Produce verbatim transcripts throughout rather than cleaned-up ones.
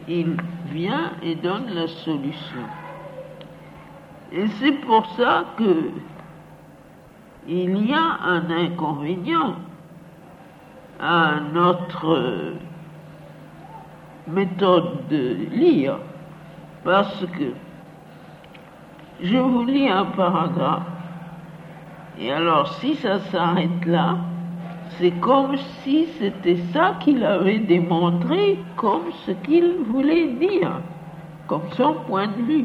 il vient et donne la solution. Et c'est pour ça que il y a un inconvénient à notre méthode de lire, parce que je vous lis un paragraphe, et alors si ça s'arrête là, c'est comme si c'était ça qu'il avait démontré comme ce qu'il voulait dire, comme son point de vue.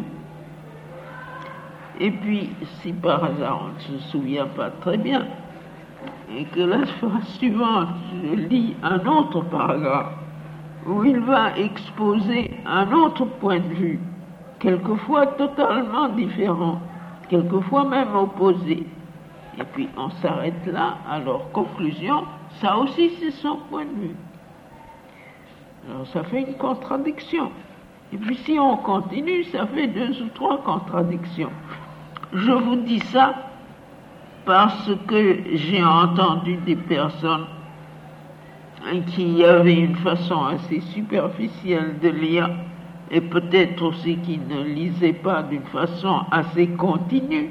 Et puis, si par hasard on ne se souvient pas très bien, et que la fois suivante, je lis un autre paragraphe, où il va exposer un autre point de vue, quelquefois totalement différent, quelquefois même opposé. Et puis on s'arrête là, alors conclusion, ça aussi c'est son point de vue. Alors ça fait une contradiction. Et puis si on continue, ça fait deux ou trois contradictions. Je vous dis ça parce que j'ai entendu des personnes qui avaient une façon assez superficielle de lire, et peut-être aussi qui ne lisaient pas d'une façon assez continue.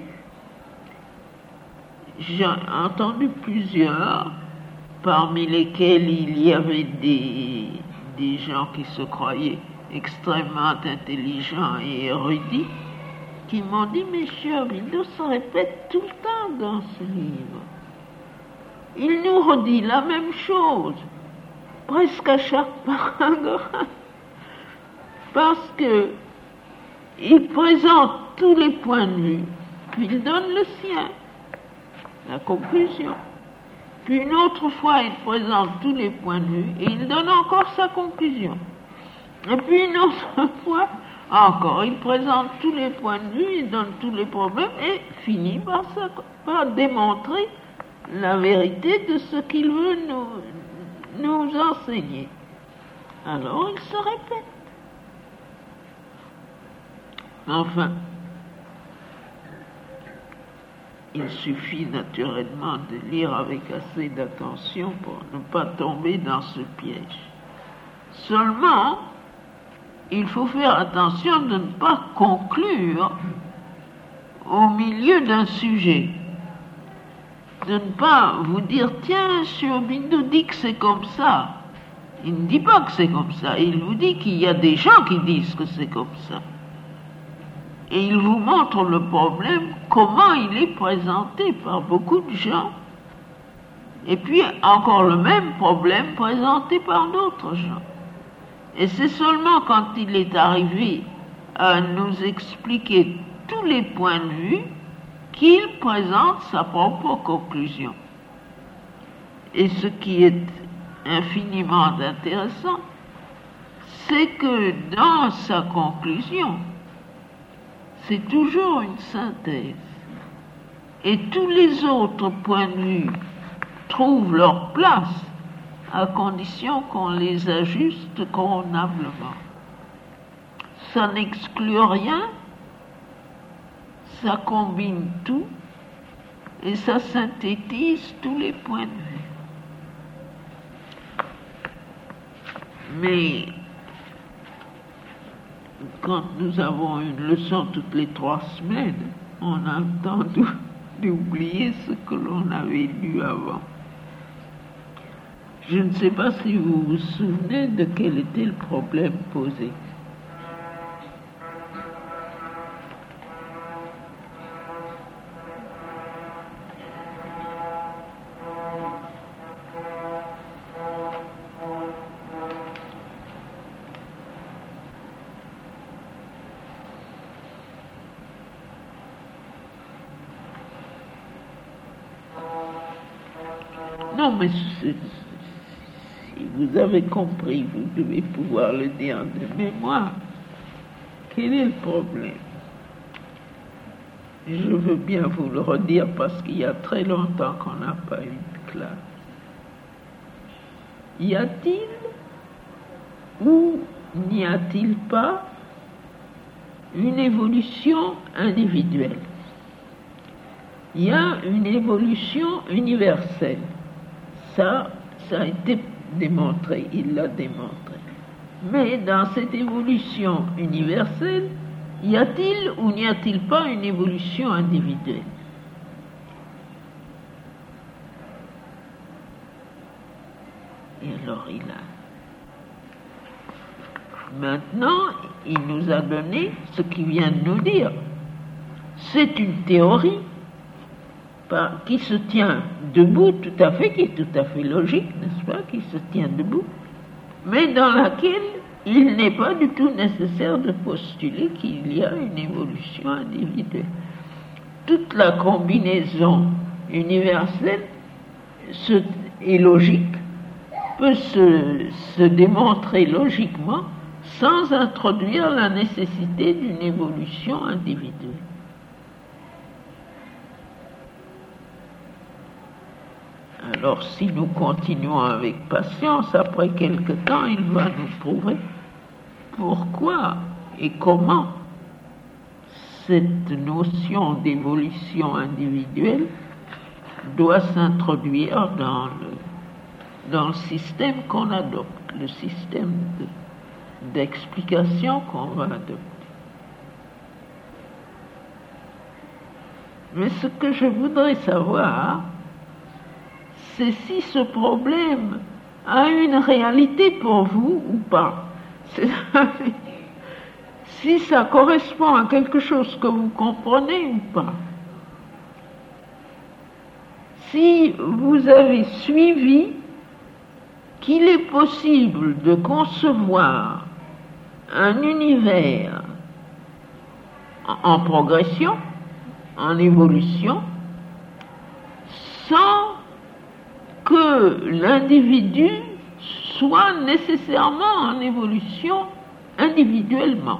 J'ai entendu plusieurs, parmi lesquels il y avait des, des gens qui se croyaient extrêmement intelligents et érudits, qui m'ont dit, mais cher Aubindo se répète tout le temps dans ce livre. Il nous redit la même chose, presque à chaque paragraphe, parce que il présente tous les points de vue, puis il donne le sien, la conclusion. Puis une autre fois, il présente tous les points de vue et il donne encore sa conclusion. Et puis une autre fois, encore, il présente tous les points de vue, il donne tous les problèmes et finit par, ça, par démontrer la vérité de ce qu'il veut nous, nous enseigner. Alors il se répète. Enfin, il suffit naturellement de lire avec assez d'attention pour ne pas tomber dans ce piège. Seulement, il faut faire attention de ne pas conclure au milieu d'un sujet. De ne pas vous dire, tiens, M. Aubindo dit que c'est comme ça. Il ne dit pas que c'est comme ça. Il vous dit qu'il y a des gens qui disent que c'est comme ça. Et il vous montre le problème, comment il est présenté par beaucoup de gens. Et puis encore le même problème présenté par d'autres gens. Et c'est seulement quand il est arrivé à nous expliquer tous les points de vue qu'il présente sa propre conclusion. Et ce qui est infiniment intéressant, c'est que dans sa conclusion, c'est toujours une synthèse. Et tous les autres points de vue trouvent leur place à condition qu'on les ajuste convenablement. Ça n'exclut rien, ça combine tout et ça synthétise tous les points de vue. Mais quand nous avons une leçon toutes les trois semaines, on a le temps d'oublier ce que l'on avait lu avant. Je ne sais pas si vous vous souvenez de quel était le problème posé. Non, mais si vous avez compris, vous devez pouvoir le dire de mémoire. Quel est le problème? Je veux bien vous le redire parce qu'il y a très longtemps qu'on n'a pas eu de classe. Y a-t-il ou n'y a-t-il pas une évolution individuelle? Il y a une évolution universelle. Ça, ça a été démontré, il l'a démontré. Mais dans cette évolution universelle, y a-t-il ou n'y a-t-il pas une évolution individuelle? Et alors il a... Maintenant, il nous a donné ce qu'il vient de nous dire. C'est une théorie qui se tient debout, tout à fait, qui est tout à fait logique, n'est-ce pas, qui se tient debout, mais dans laquelle il n'est pas du tout nécessaire de postuler qu'il y a une évolution individuelle. Toute la combinaison universelle se, et logique peut se, se démontrer logiquement sans introduire la nécessité d'une évolution individuelle. Alors, si nous continuons avec patience, après quelque temps, il va nous prouver pourquoi et comment cette notion d'évolution individuelle doit s'introduire dans le, dans le système qu'on adopte, le système de, d'explication qu'on va adopter. Mais ce que je voudrais savoir, c'est si ce problème a une réalité pour vous ou pas. Si ça correspond à quelque chose que vous comprenez ou pas. Si vous avez suivi qu'il est possible de concevoir un univers en progression, en évolution, sans que l'individu soit nécessairement en évolution individuellement.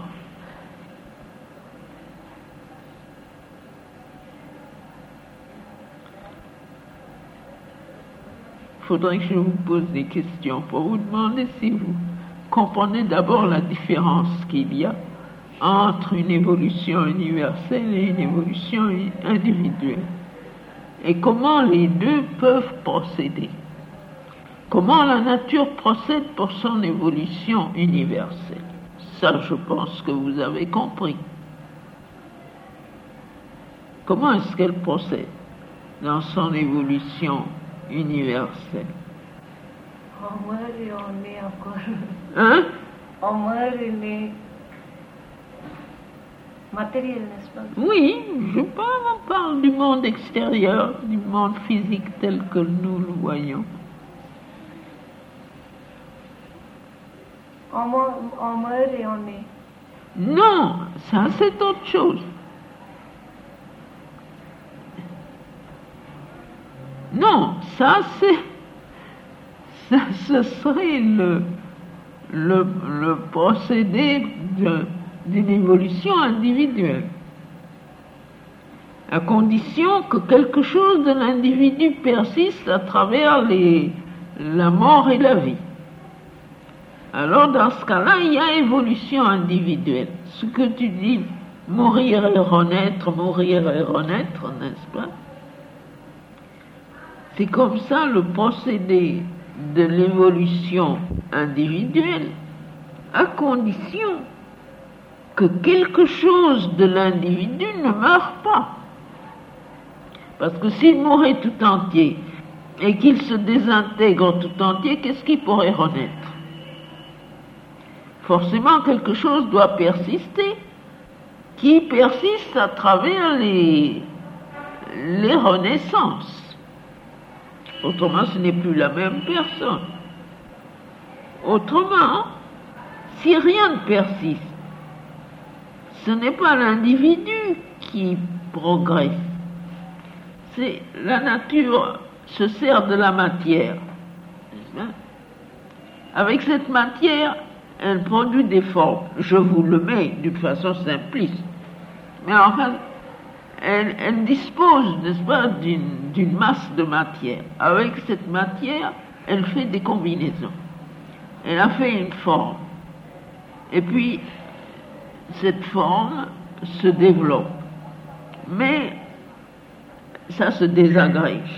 Il faudrait que je vous pose des questions pour vous demander si vous comprenez d'abord la différence qu'il y a entre une évolution universelle et une évolution individuelle. Et comment les deux peuvent procéder. Comment la nature procède pour son évolution universelle. Ça, je pense que vous avez compris. Comment est-ce qu'elle procède dans son évolution universelle? On meurt et on est encore. Hein? On meurt et on est matériel, n'est-ce pas? Oui, je parle, on parle du monde extérieur, du monde physique tel que nous le voyons. On meurt, on meurt et on est. Non, ça c'est autre chose. Non, ça c'est... Ça, ce serait le, le, le procédé de... d'une évolution individuelle, à condition que quelque chose de l'individu persiste à travers les, la mort et la vie. Alors dans ce cas-là, il y a évolution individuelle. Ce que tu dis, mourir et renaître, mourir et renaître, n'est-ce pas? C'est comme ça le procédé de l'évolution individuelle, à condition que quelque chose de l'individu ne meurt pas. Parce que s'il mourait tout entier et qu'il se désintègre tout entier, qu'est-ce qui pourrait renaître? Forcément, quelque chose doit persister, qui persiste à travers les, les renaissances. Autrement, ce n'est plus la même personne. Autrement, si rien ne persiste, ce n'est pas l'individu qui progresse. C'est la nature se sert de la matière. Avec cette matière, elle produit des formes. Je vous le mets d'une façon simpliste. Mais enfin, elle, elle dispose, n'est-ce pas, d'une, d'une masse de matière. Avec cette matière, elle fait des combinaisons. Elle a fait une forme. Et puis, cette forme se développe, mais ça se désagrège,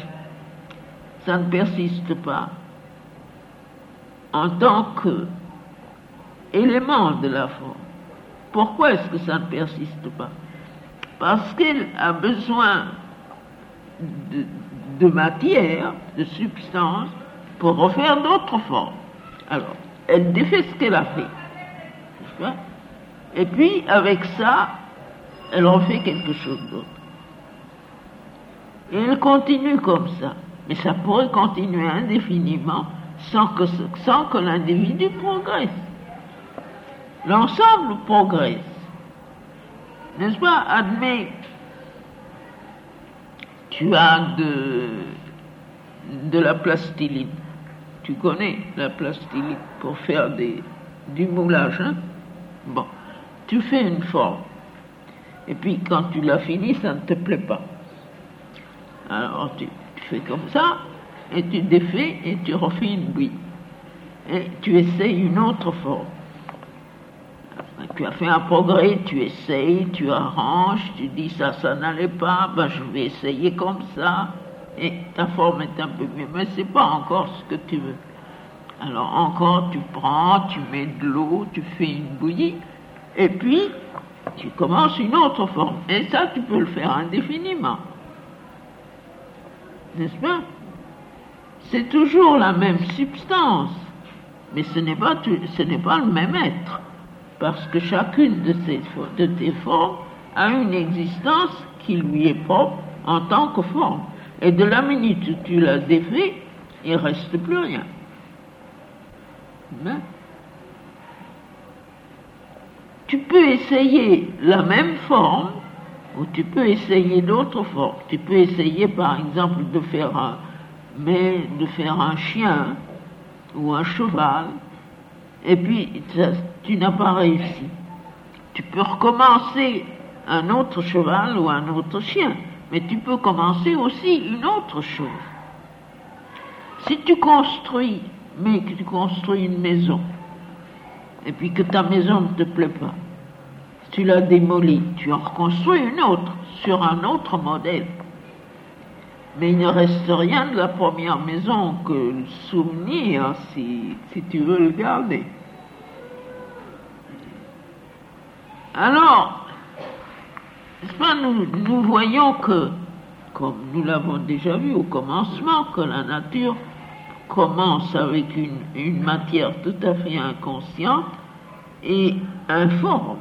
ça ne persiste pas en tant que élément de la forme. Pourquoi est-ce que ça ne persiste pas? Parce qu'elle a besoin de, de matière, de substance, pour refaire d'autres formes. Alors, elle défait ce qu'elle a fait, n'est-ce pas? Et puis, avec ça, elle refait quelque chose d'autre. Et elle continue comme ça. Mais ça pourrait continuer indéfiniment sans que, sans que l'individu progresse. L'ensemble progresse. N'est-ce pas? Admets, tu as de, de la plastiline. Tu connais la plastiline pour faire des, du moulage, hein? Bon, tu fais une forme. Et puis quand tu l'as fini, ça ne te plaît pas. Alors tu, tu fais comme ça, et tu défais, et tu refais une bouille. Et tu essayes une autre forme. Tu as fait un progrès, tu essayes, tu arranges, tu dis ça, ça n'allait pas, ben je vais essayer comme ça, et ta forme est un peu mieux, mais c'est pas encore ce que tu veux. Alors encore, tu prends, tu mets de l'eau, tu fais une bouillie, et puis tu commences une autre forme. Et ça, tu peux le faire indéfiniment. N'est-ce pas? C'est toujours la même substance, mais ce n'est pas, ce n'est pas le même être. Parce que chacune de, ces, de tes formes a une existence qui lui est propre en tant que forme. Et de la minute où tu la défais, il ne reste plus rien. Mais tu peux essayer la même forme, ou tu peux essayer d'autres formes. Tu peux essayer par exemple de faire un, mais de faire un chien ou un cheval, et puis ça, tu n'as pas réussi. Tu peux recommencer un autre cheval ou un autre chien, mais tu peux commencer aussi une autre chose. Si tu construis, mais que tu construis une maison, et puis que ta maison ne te plaît pas, tu la démolis, tu en reconstruis une autre, sur un autre modèle. Mais il ne reste rien de la première maison que le souvenir, si, si tu veux le garder. Alors, n'est-ce pas, nous, nous voyons que, comme nous l'avons déjà vu au commencement, que la nature commence avec une, une matière tout à fait inconsciente et informe.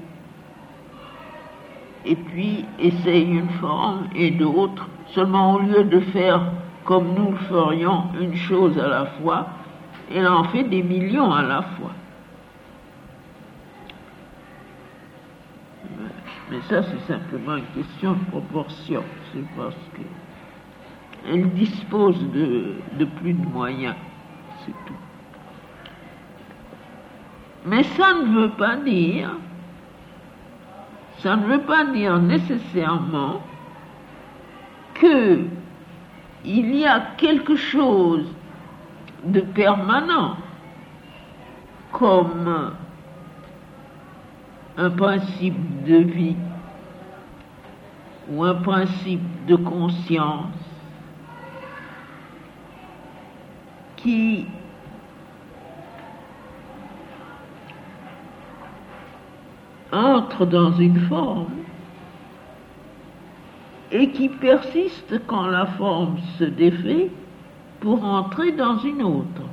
Et puis essaye une forme et d'autres, seulement au lieu de faire comme nous le ferions une chose à la fois, elle en fait des millions à la fois. Mais ça, c'est simplement une question de proportion. C'est parce qu'elle dispose de, de plus de moyens, c'est tout. Mais ça ne veut pas dire, ça ne veut pas dire nécessairement que il y a quelque chose de permanent, comme un principe de vie ou un principe de conscience qui entre dans une forme et qui persiste quand la forme se défait pour entrer dans une autre.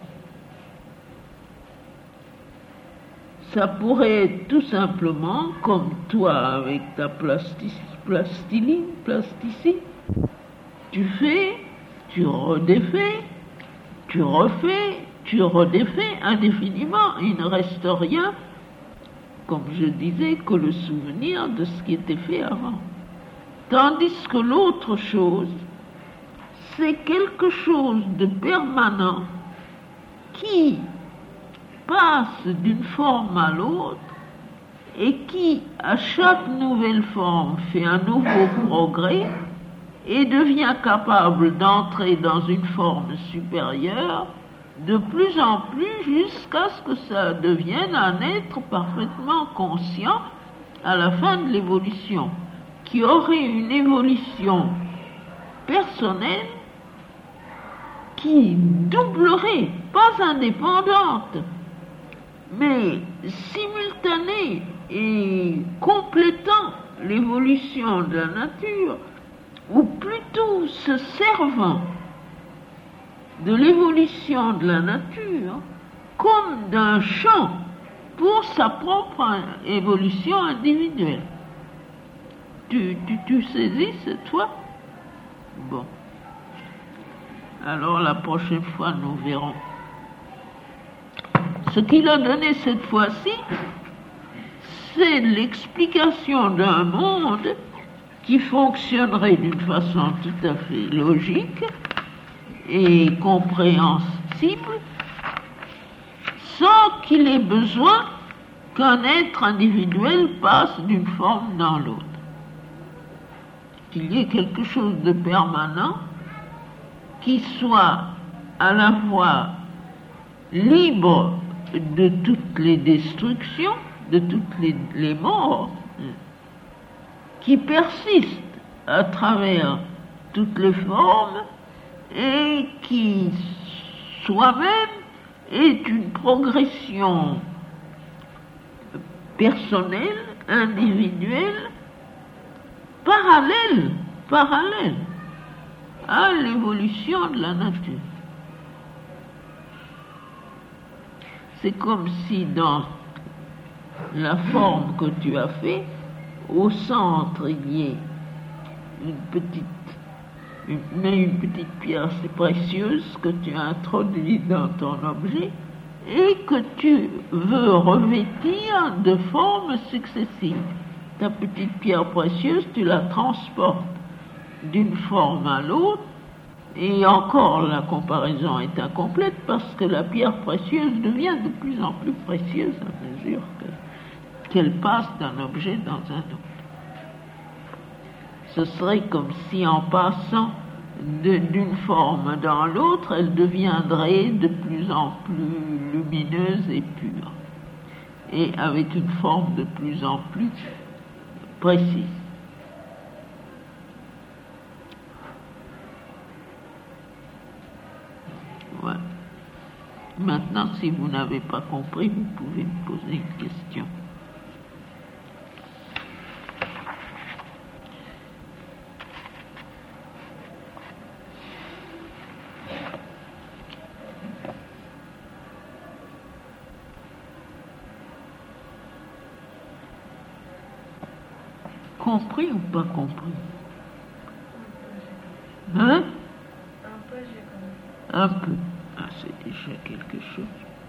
Ça pourrait être tout simplement comme toi avec ta plastic, plastiline, plasticine. Tu fais, tu redéfais, tu refais, tu redéfais indéfiniment. Il ne reste rien, comme je disais, que le souvenir de ce qui était fait avant. Tandis que l'autre chose, c'est quelque chose de permanent qui passe d'une forme à l'autre et qui, à chaque nouvelle forme, fait un nouveau progrès et devient capable d'entrer dans une forme supérieure de plus en plus jusqu'à ce que ça devienne un être parfaitement conscient à la fin de l'évolution, qui aurait une évolution personnelle qui doublerait, pas indépendante, mais simultanée et complétant l'évolution de la nature, ou plutôt se servant de l'évolution de la nature comme d'un champ pour sa propre évolution individuelle. Tu, tu, tu saisis cette fois? Bon. Alors la prochaine fois, nous verrons. Ce qu'il a donné cette fois-ci, c'est l'explication d'un monde qui fonctionnerait d'une façon tout à fait logique et compréhensible, sans qu'il ait besoin qu'un être individuel passe d'une forme dans l'autre. Qu'il y ait quelque chose de permanent qui soit à la fois libre de toutes les destructions, de toutes les, les morts, qui persiste à travers toutes les formes et qui soi-même est une progression personnelle, individuelle, parallèle, parallèle à l'évolution de la nature. C'est comme si dans la forme que tu as fait, au centre il y ait une petite, une, une petite pierre précieuse que tu as introduite dans ton objet et que tu veux revêtir de formes successives. Ta petite pierre précieuse, tu la transportes d'une forme à l'autre, et encore la comparaison est incomplète parce que la pierre précieuse devient de plus en plus précieuse à mesure que, qu'elle passe d'un objet dans un autre. Ce serait comme si en passant de, d'une forme dans l'autre, elle deviendrait de plus en plus lumineuse et pure, et avec une forme de plus en plus précise. Ouais. Maintenant, si vous n'avez pas compris, vous pouvez me poser une question. Compris ou pas compris? Hein? Un peu, j'ai compris. Un peu. Ah, c'est déjà quelque chose.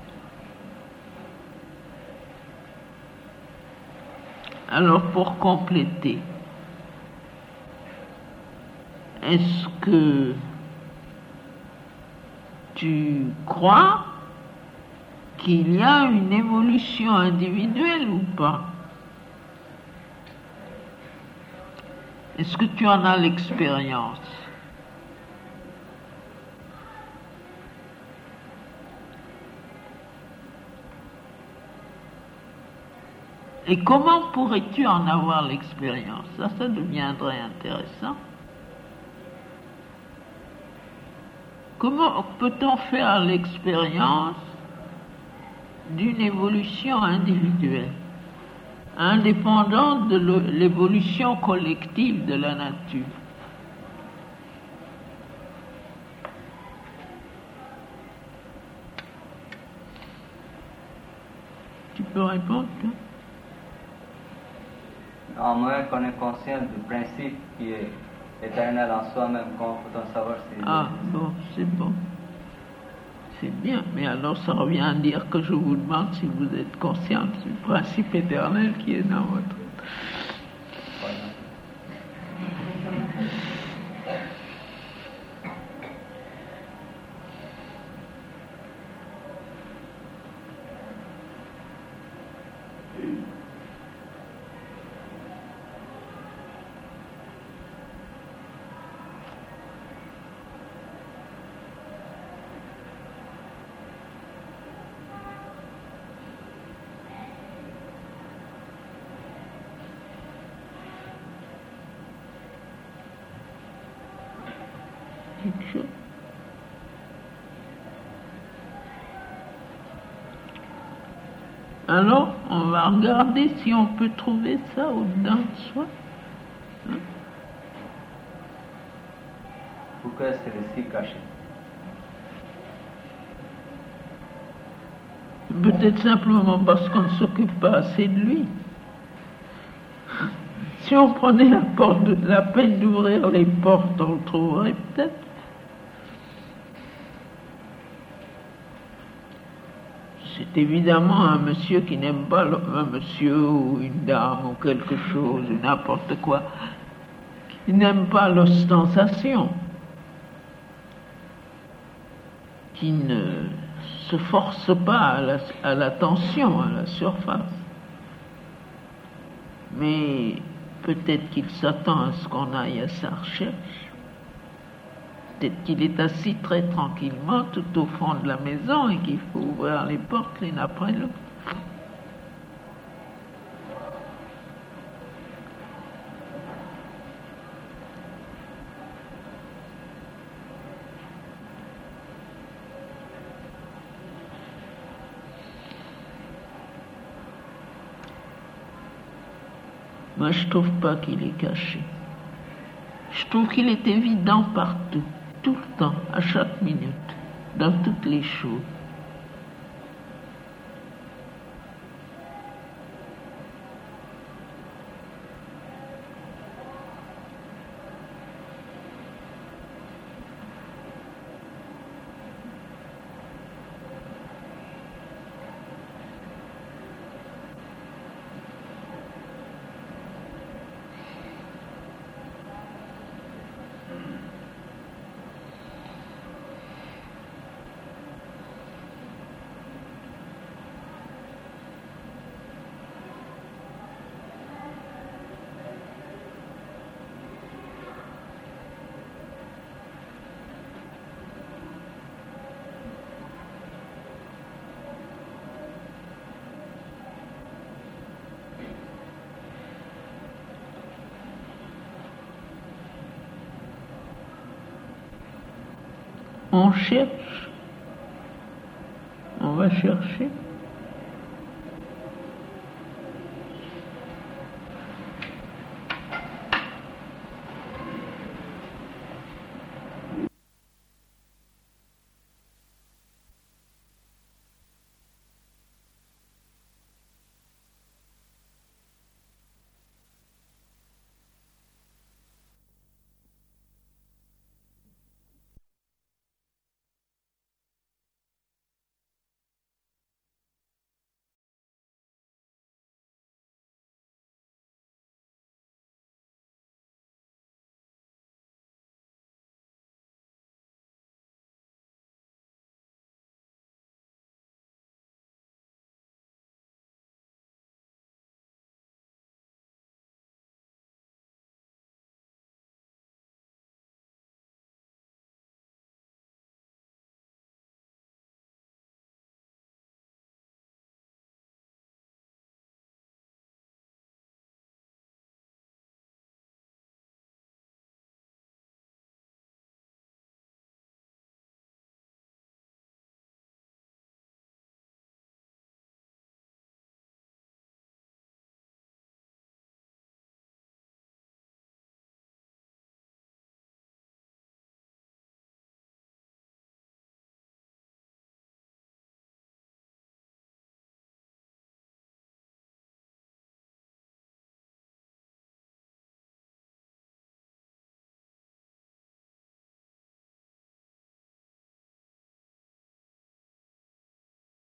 Alors, pour compléter, est-ce que tu crois qu'il y a une évolution individuelle ou pas? Est-ce que tu en as l'expérience? Et comment pourrais-tu en avoir l'expérience? Ça, ça deviendrait intéressant. Comment peut-on faire l'expérience d'une évolution individuelle, indépendante de l'évolution collective de la nature? Tu peux répondre, toi? En moins qu'on est conscient du principe qui est éternel en soi-même, comment peut-on savoir si... Ah, bon, c'est bon. C'est bien, mais alors ça revient à dire que je vous demande si vous êtes conscient du principe éternel qui est dans votre... Voilà. quelque chose. Alors, on va regarder si on peut trouver ça au-dedans de soi. Hein? Pourquoi c'est si caché? Peut-être simplement parce qu'on ne s'occupe pas assez de lui. Si on prenait la, porte de, la peine d'ouvrir les portes, on le trouverait peut-être. C'est évidemment un monsieur qui n'aime pas, le, un monsieur ou une dame ou quelque chose, ou n'importe quoi, qui n'aime pas l'ostentation, qui ne se force pas à, la, à l'attention, à la surface. Mais peut-être qu'il s'attend à ce qu'on aille à sa recherche. Peut-être qu'il est assis très tranquillement tout au fond de la maison et qu'il faut ouvrir les portes l'une après l'autre. Moi, je trouve pas qu'il est caché. Je trouve qu'il est évident partout, tout le temps, à chaque minute, dans toutes les choses. On cherche, on va chercher.